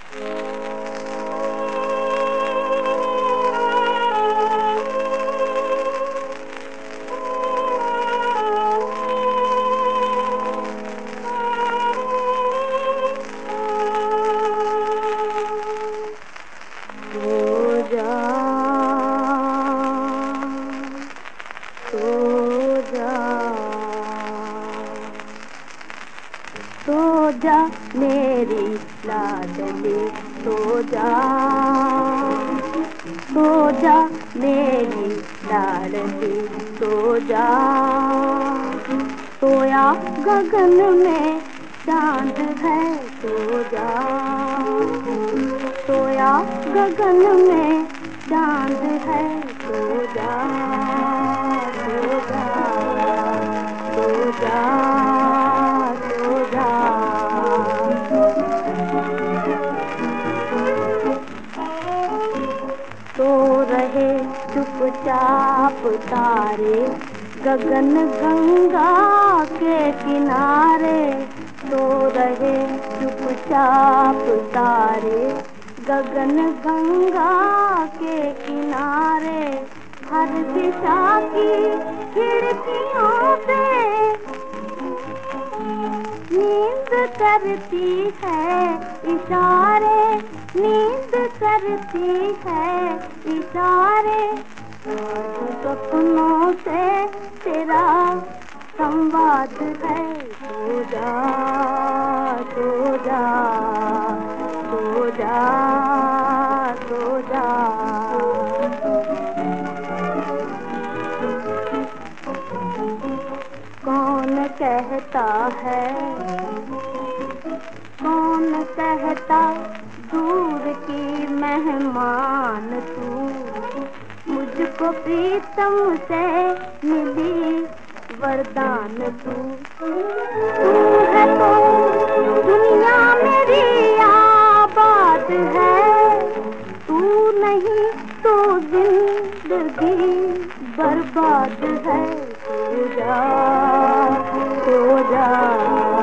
सो जा मेरी लाडली, सो जा, सो जा मेरी लाडली, सो जा। सोया गगन में चांद है, सो जा, सोया गगन में चांद है, सो जा, सो जा, सो जा, सो जा। सो रहे चुपचाप तारे गगन गंगा के किनारे, सो रहे चुपचाप तारे गगन गंगा के किनारे। हर दिशा की खिड़कियों से नींद करती है इशारे, नींद करती है इशारे। सपनों से तेरा संवाद है, सो जा, सो जा, सो जा, सो जा। कौन कहता है, कौन कहता दूर की मेहमान तू, मुझको प्रीतम से मिली वरदान तू। तू है तो दुनिया मेरी आबाद है, तू नहीं तो जिंदगी बर्बाद है। सो जा, सो जा।